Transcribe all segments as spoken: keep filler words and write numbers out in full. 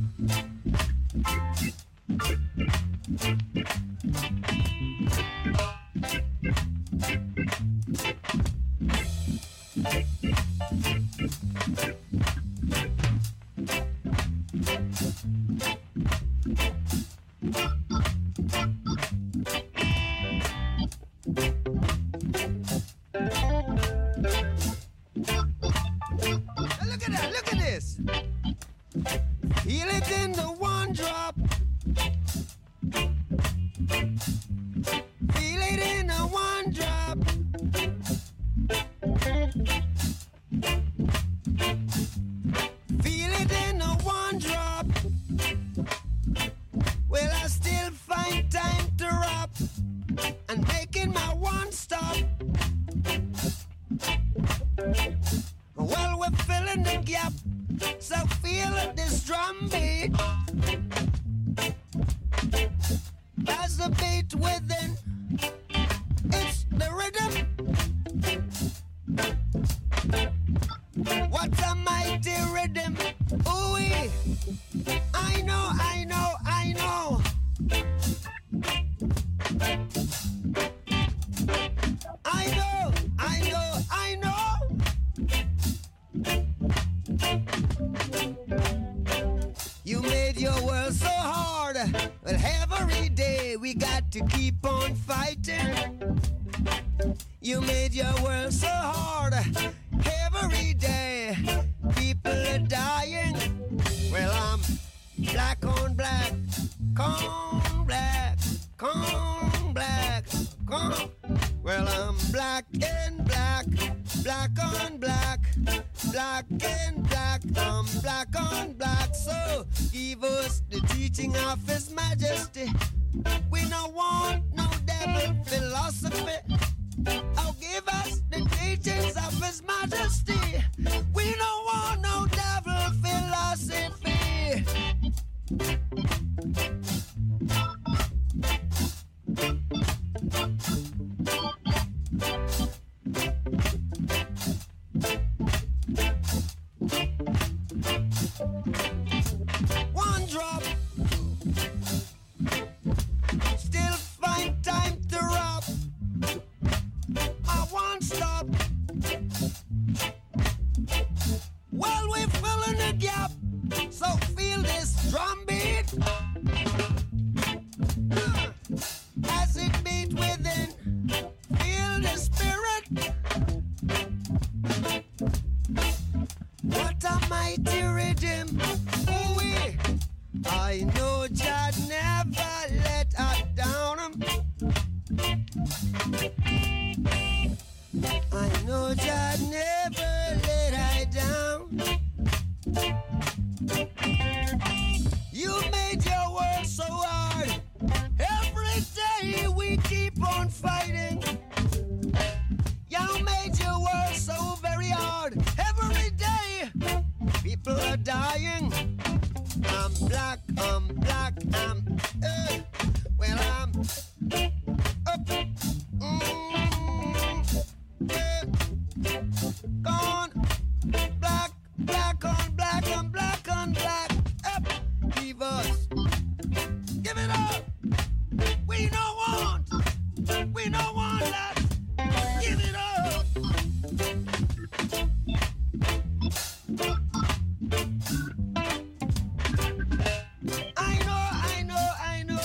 I know, I know, I know.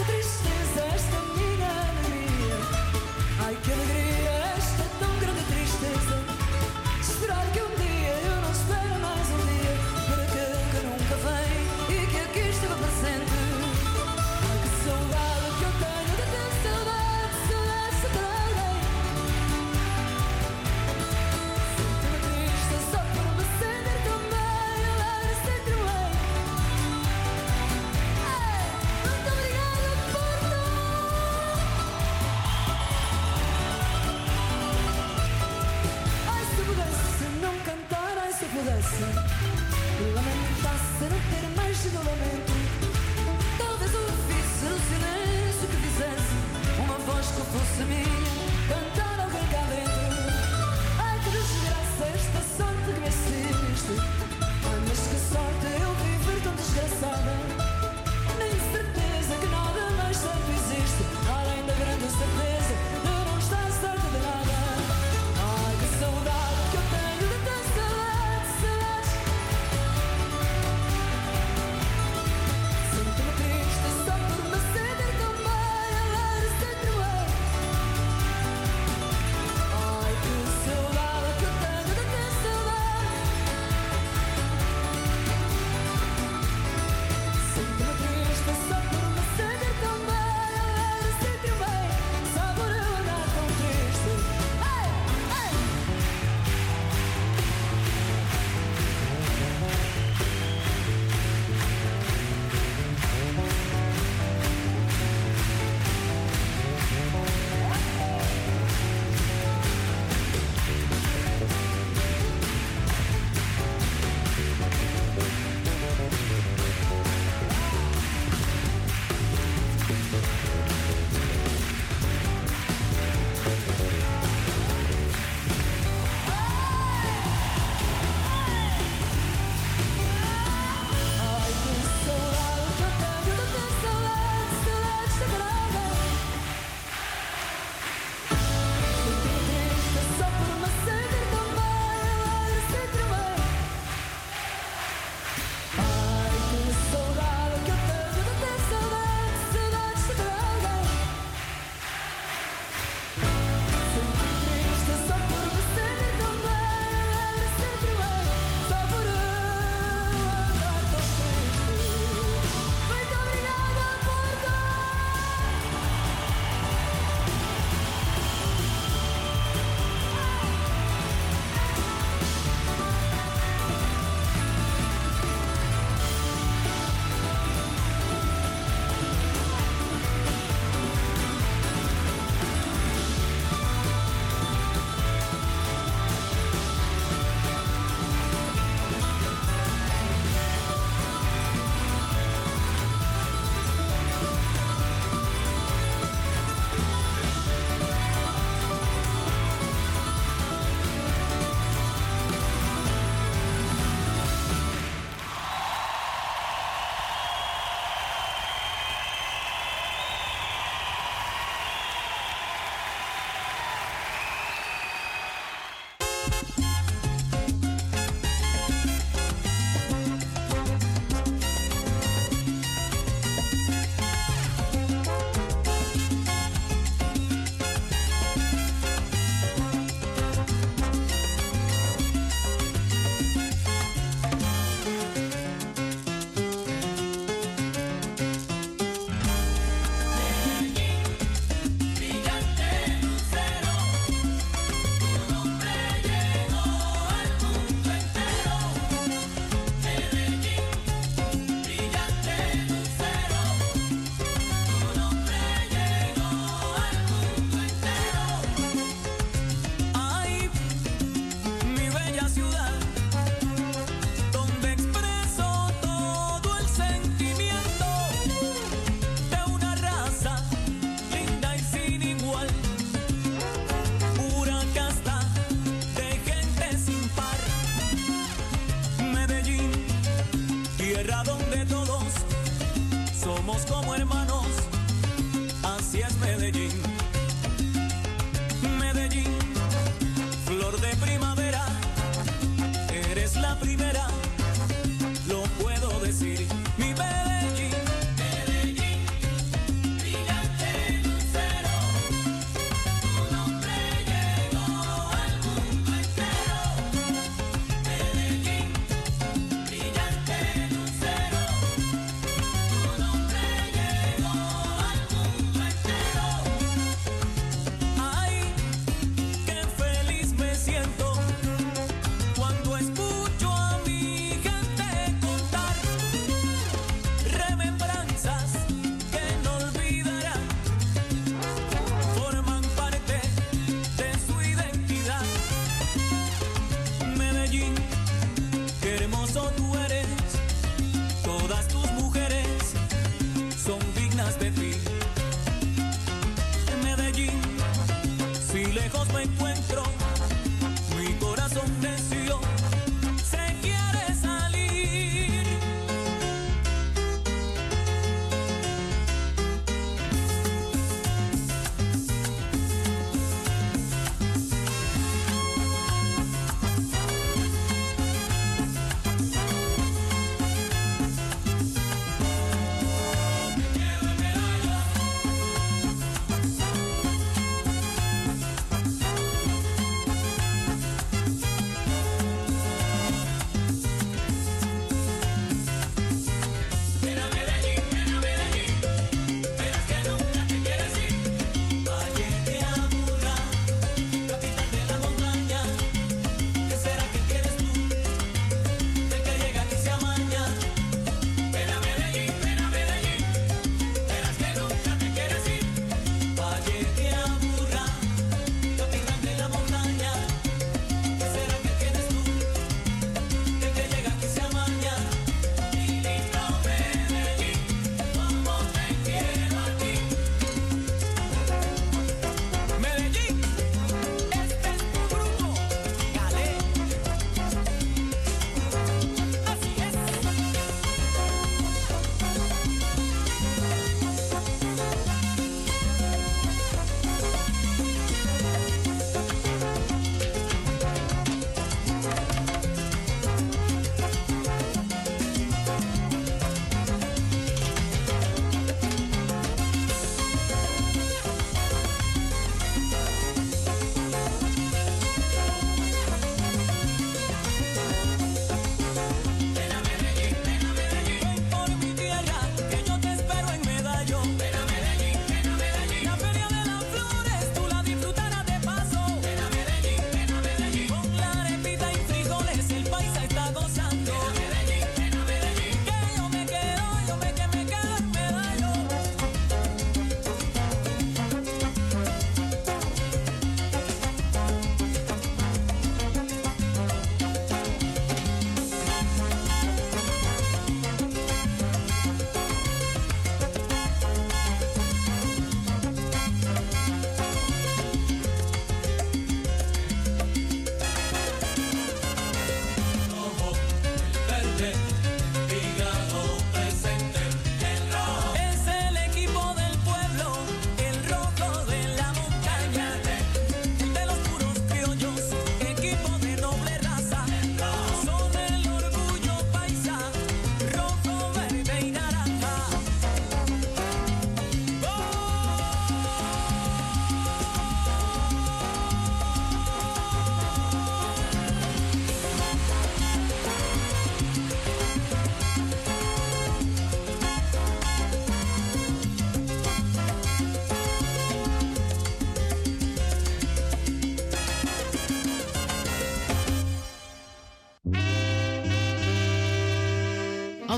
tristeza, esta minha alegria. Ai, que alegria, esta tão grande tristeza. Esperar que um dia eu não espero mais um dia para aquele que nunca vem e que aqui esteve presente. Ai, que saudade que eu tenho de ter saudade, saudade, saudade. Sinto-me triste só por me sentir tão bem, alegre, sempre bem. Ei, muito obrigada por me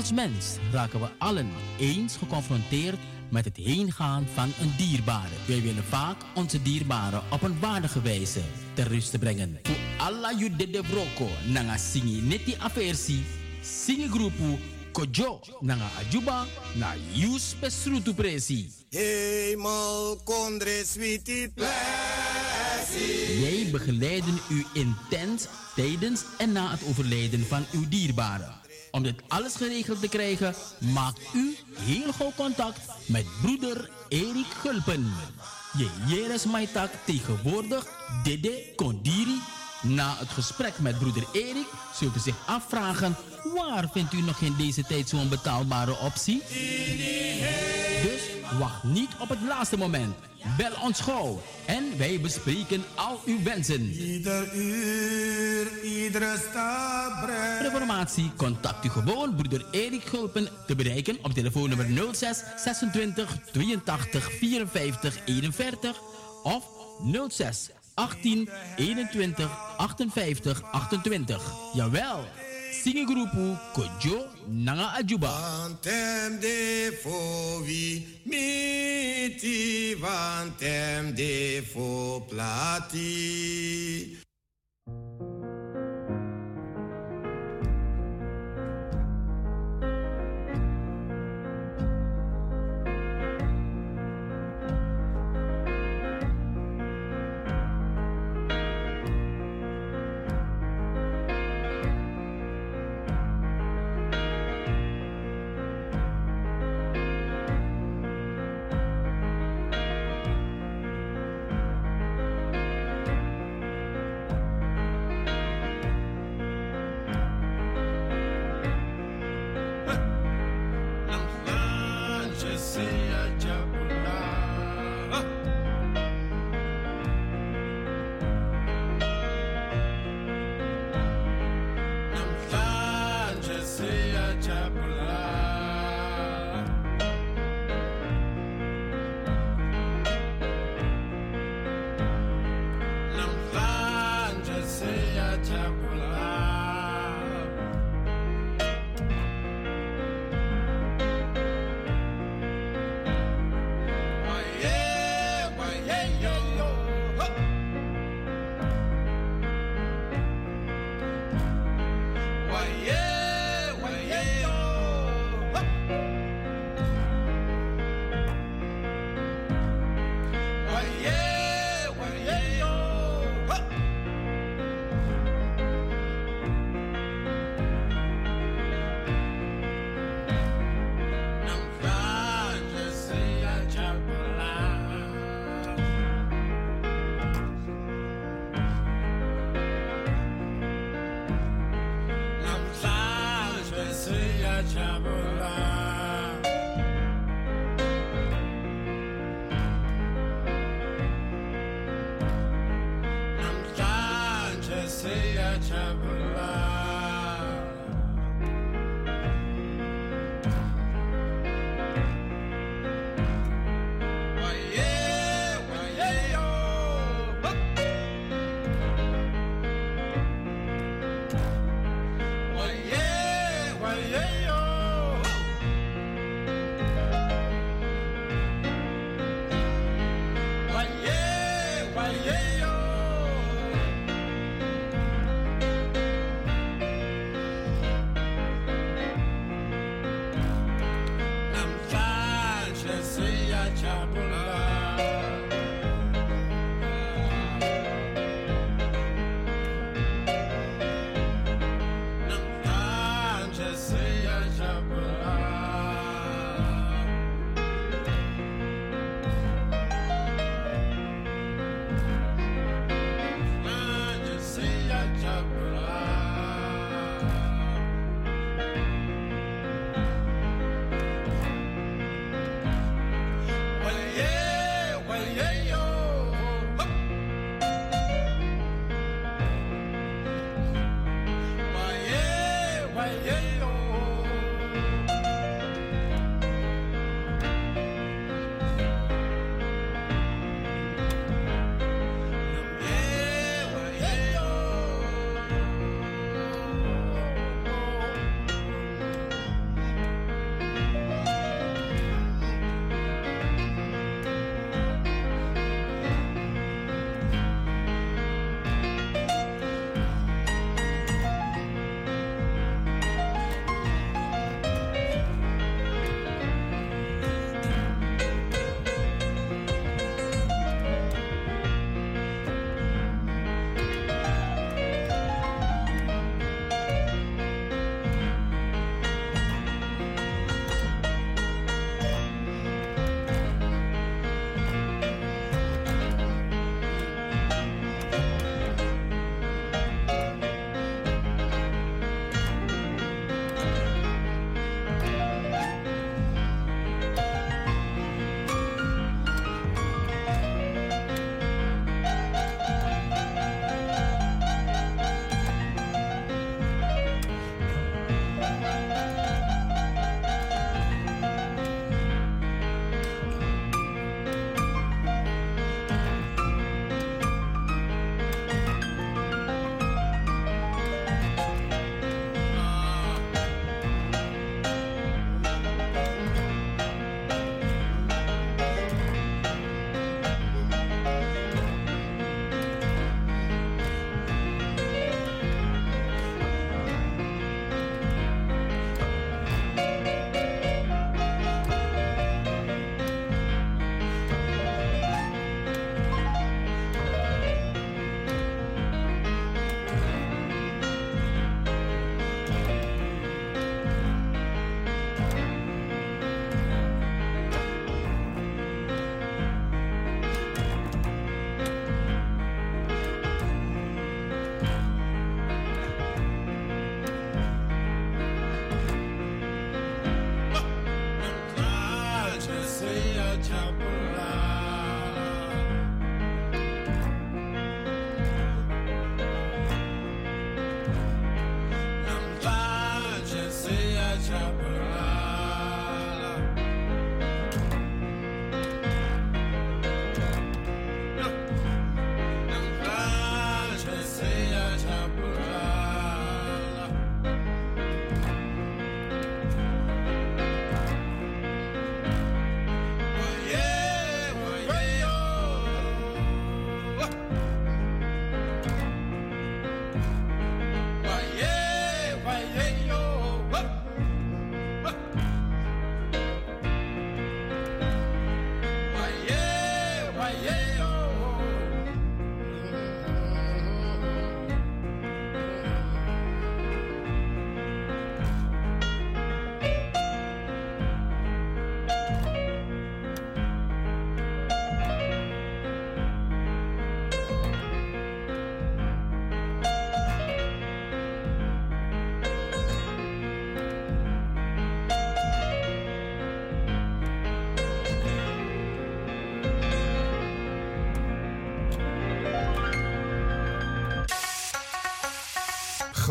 Als mens raken we allen eens geconfronteerd met het heengaan van een dierbare. Wij willen vaak onze dierbaren op een waardige wijze ter rust brengen. Voor alla you de de broko nanga singi neti aversi, singi groepu kojo nanga ajuba na yus pesrutu presi. Hemel kondre sweetie plessie. Wij begeleiden u intens tijdens en na het overlijden van uw dierbaren. Om dit alles geregeld te krijgen, maakt u heel gauw contact met broeder Erik Gulpen. Je jeres maitak tegenwoordig Dede Kondiri. Na het gesprek met broeder Erik zult u zich afvragen: waar vindt u nog in deze tijd zo'n betaalbare optie? Dus wacht niet op het laatste moment. Bel ons gauw en wij bespreken al uw wensen. Ieder uur, iedere stap. Voor informatie contact u gewoon broeder Erik Gulpen te bereiken op telefoonnummer nul zes zesentwintig tweeëntachtig vierenvijftig eenenveertig of nul zes achttien eenentwintig achtenvijftig achtentwintig. Jawel, Singegroepu Kojo Nanga Ajuba. Vantem de fo vi miti, vantem de fo plati.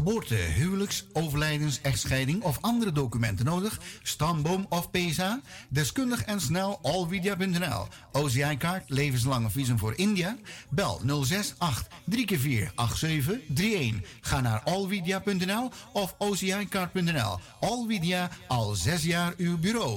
Geboorte, huwelijks, overlijdens, echtscheiding of andere documenten nodig? Stamboom of P S A? Deskundig en snel allvidia punt n l. O C I-kaart, levenslange visum voor India? Bel nul zes acht drie vier acht zeven drie een. Ga naar allvidia punt n l of o c i kaart punt n l. Allvidia, al zes jaar uw bureau.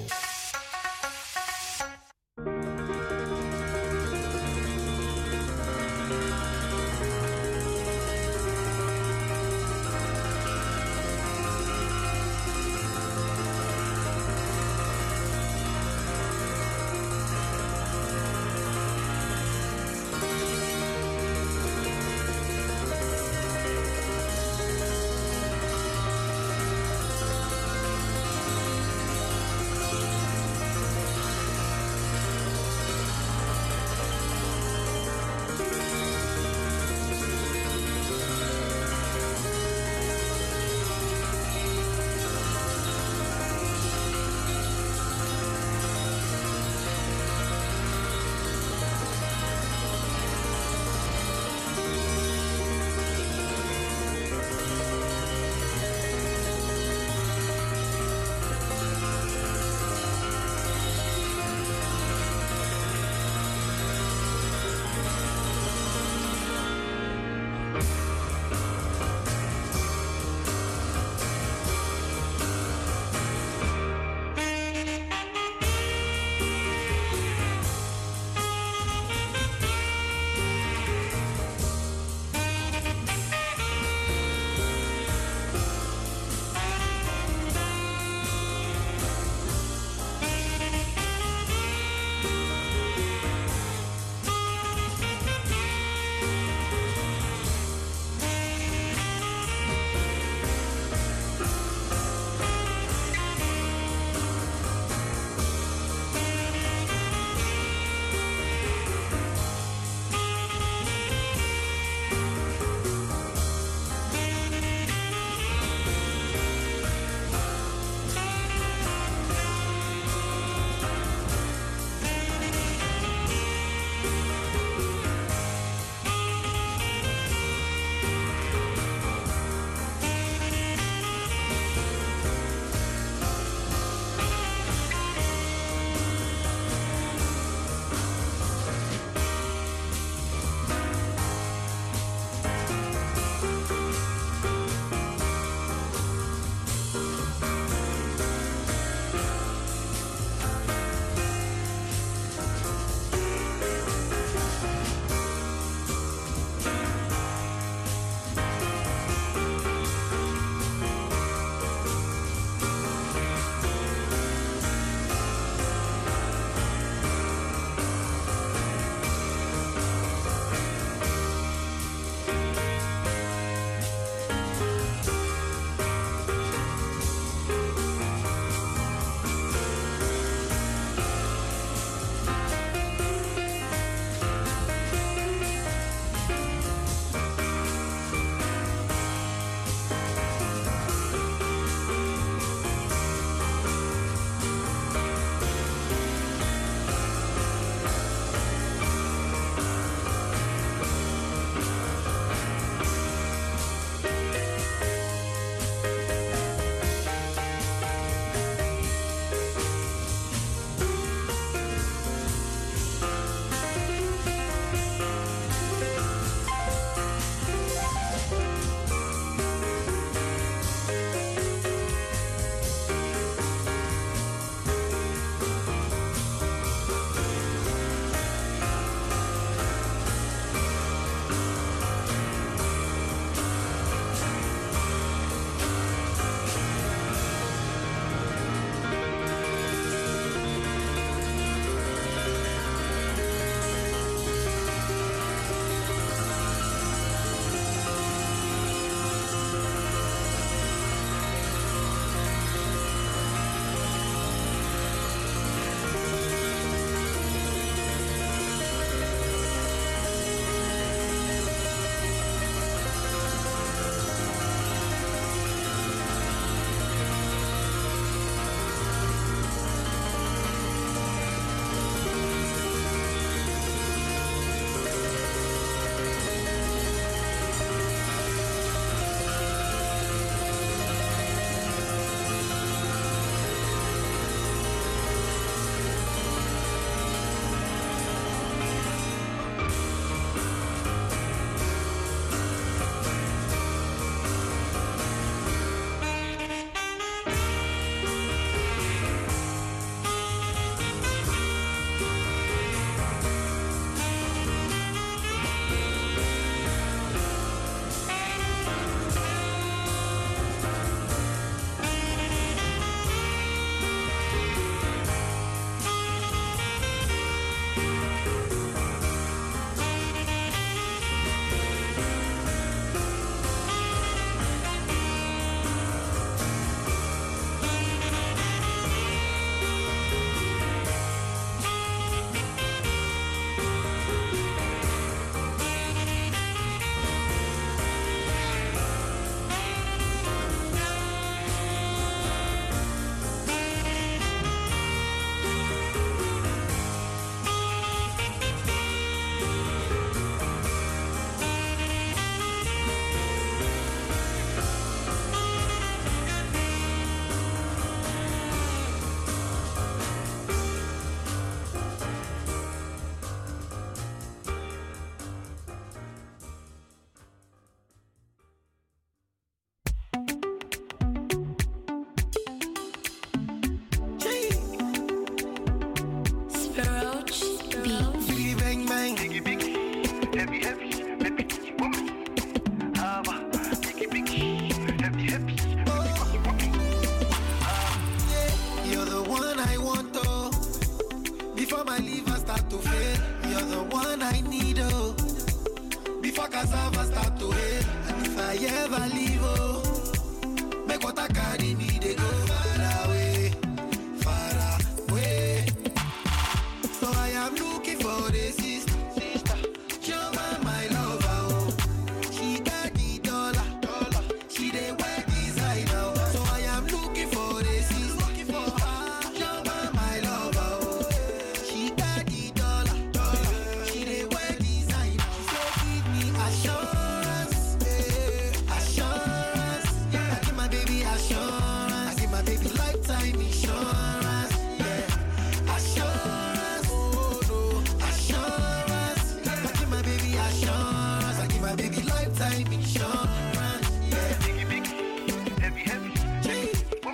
start to fail. You're the one I need, oh. Before cassava start to hail. And if I ever leave, oh, make what I carry me, they go far away, far away. So I am looking for a sister, sister. Choma, my lover, oh. She got the dollar, dollar. She dey wear designer. So I am looking for a sister, looking for her. Choma, my lover, oh. She got the dollar, dollar. She dey wear designer. So give me assurance, eh, assurance. I give my baby assurance. I give my baby lifetime insurance. Yeah, assurance. Oh no, assurance. I give my baby assurance. I give my baby lifetime insurance. Yeah, biggie, biggie, heavy, heavy. Gee.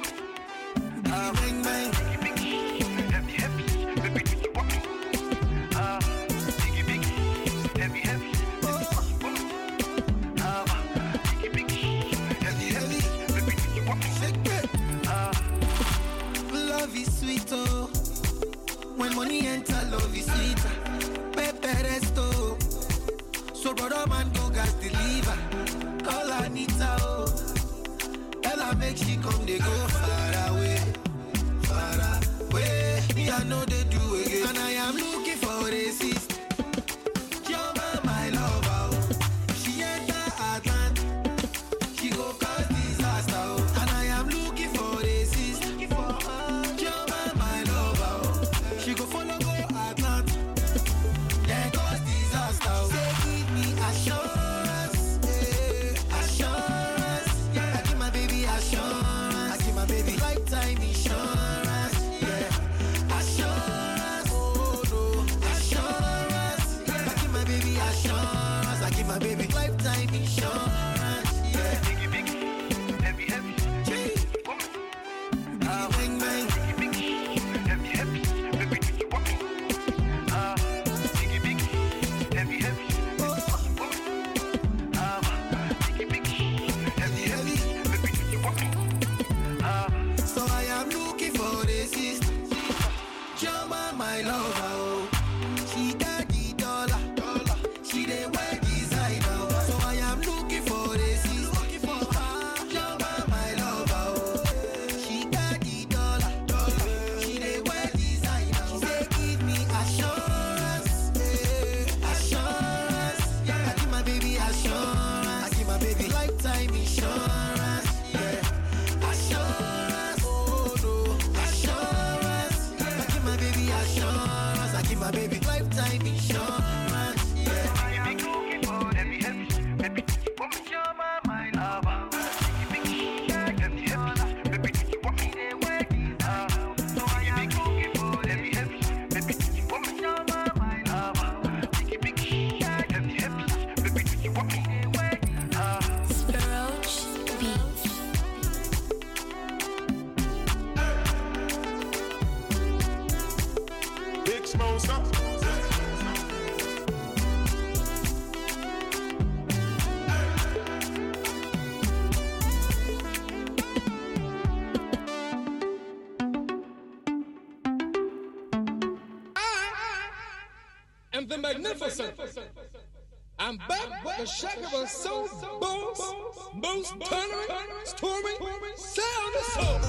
Ah, bang, bang. Biggie, biggie, heavy, heavy. Baby, do you want me? Ah, biggie, biggie, heavy, heavy. Oh. Ah, biggie, biggie, heavy, heavy. Baby, do you want me? Shake it. Ah, love is sweet, oh. When money enter, love is sweeter. Pepe resto. So brother man go gas deliver. Call Anita, oh. Tell her make she come, they go far away, far away. Me I know they do again. And I am looking for a sister. Choma, my lover, oh. She enter Atlant, she go cause disaster, oh. And I am looking for a sister. Choma, my lover, oh. She go follow go Atlant, then cause disaster, oh. Say give me assurance, eh, assurance. I give my baby assurance. I give my baby lifetime insurance. Yeah, assurance. Oh no, assurance. I give my baby assurance. I give my baby lifetime insurance. Yeah, biggie, biggie, heavy, heavy. Gee. Ah, bang, bang. Biggie, biggie, heavy, heavy. Baby, do you want me? Ah, biggie, biggie, heavy, heavy. Oh. Ah, biggie, biggie, heavy, heavy. Baby, do you want me? Ah, so I am looking for a sister. Choma, my lover, oh. She got the dollar, dollar. She dey wear designer. So I am looking for a sister, looking for her. Choma, my lover, oh. She got the dollar, dollar. She dey wear designer. She say give me assurance, eh, assurance. I give my baby assurance. I give my baby lifetime insurance. Yeah, assurance. Oh no, assurance. I give my baby assurance. I give my baby lifetime insurance. Yeah, I am looking for heavy, heavy. Baby, do you want me? Choma, my lover. Biggie, biggie, heavy, heavy. Baby, do you want me? Ah, so I am looking for heavy, heavy. Baby, do you want me? Choma, my lover. Biggie, biggie, heavy, heavy. Baby, do you want me? Ah. Roach Beat. Big Smoke up. And the magnificent. I'm back with the Shakira Soul Bones, Bones Turner, Stormy, Sound of Soul.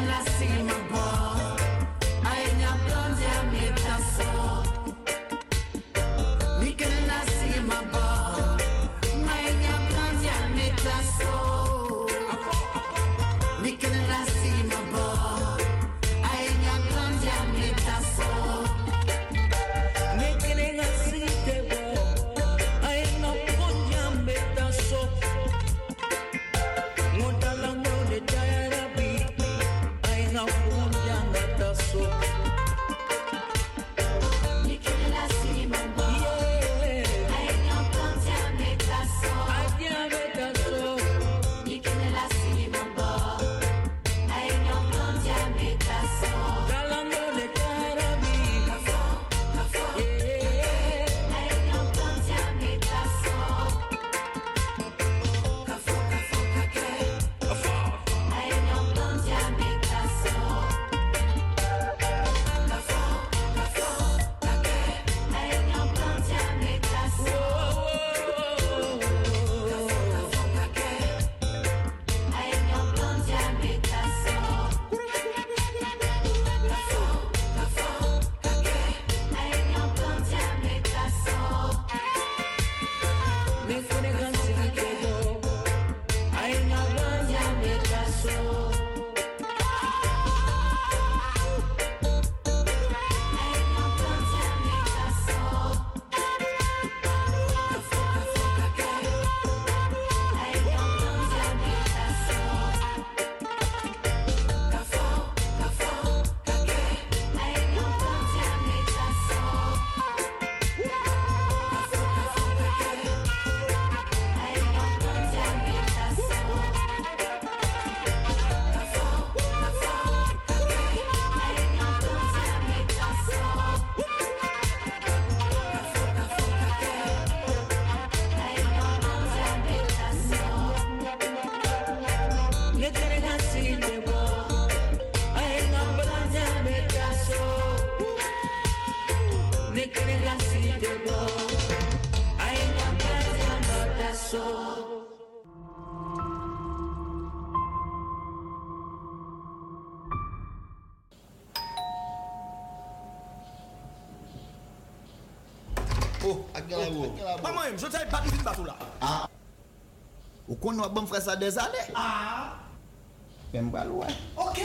Oh, akela wo. Maman, je t'ai pas dit de bateau là. Ah. Ou qu'on va bon frère ça des années. Ah. Même pas loin. OK.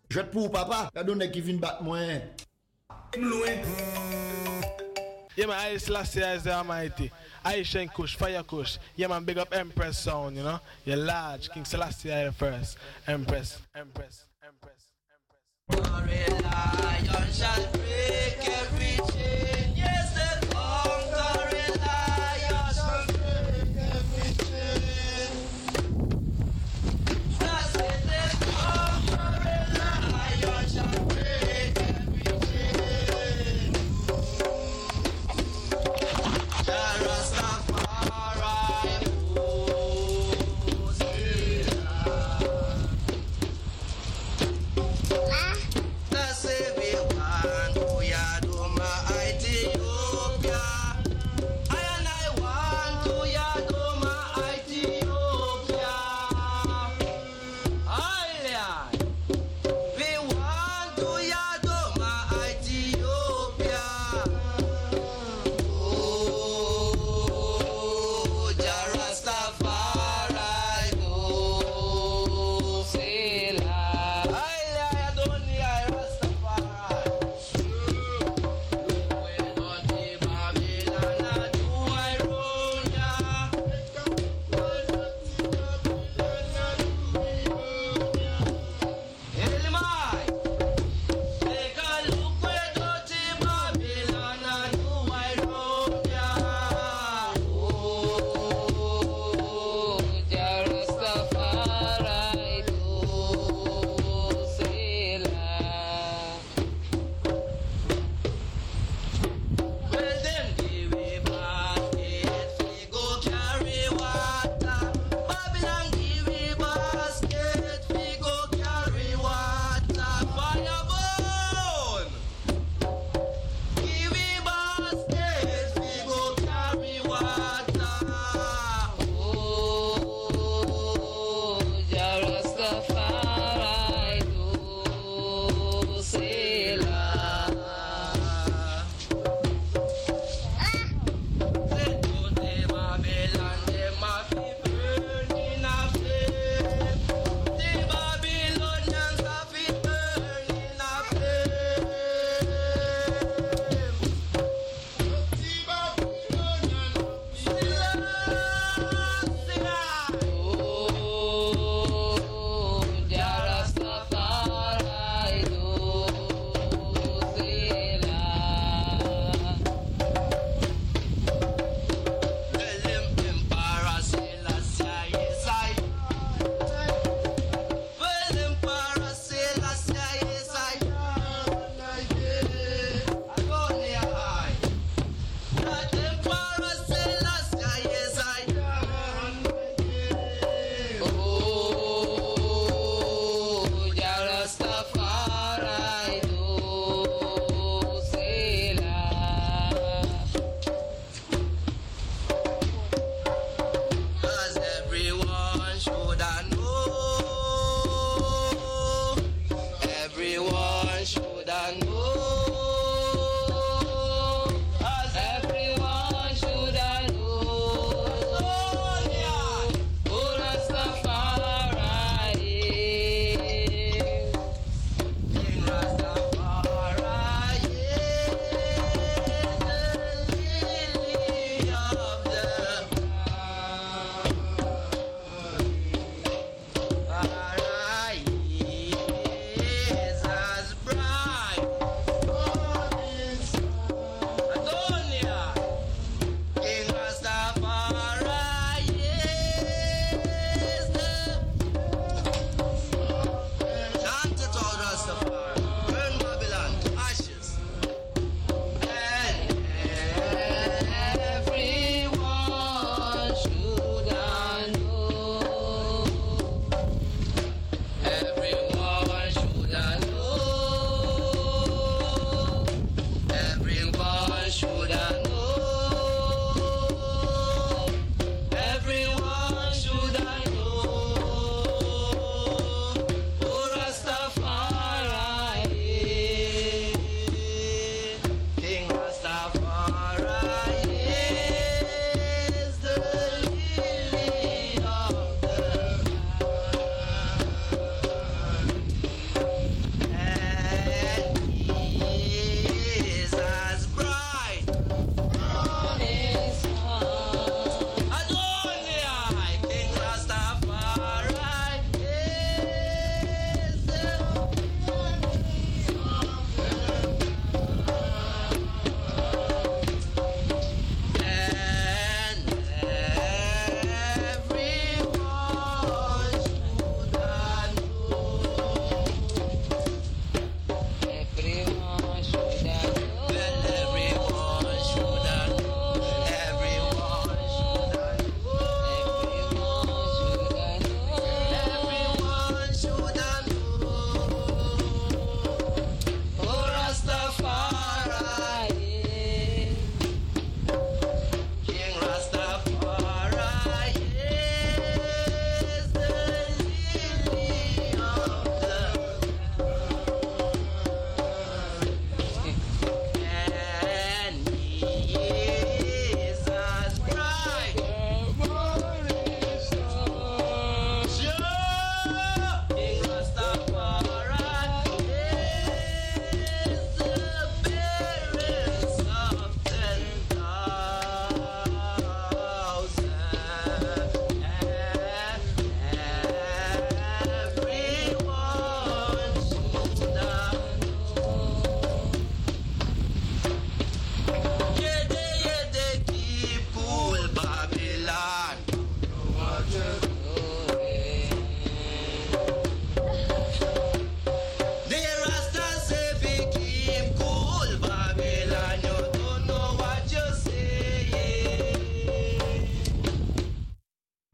Je te pour papa. Y'a donné qui vient battre moi. Loin. Yeah, man, I Selassie is the Almighty. Aisha Kush, Fire Kush. Yeah, man, big up Empress sound, you know. You're large. King Selassie the first. Empress, Empress, Empress, Empress. Lion shall break every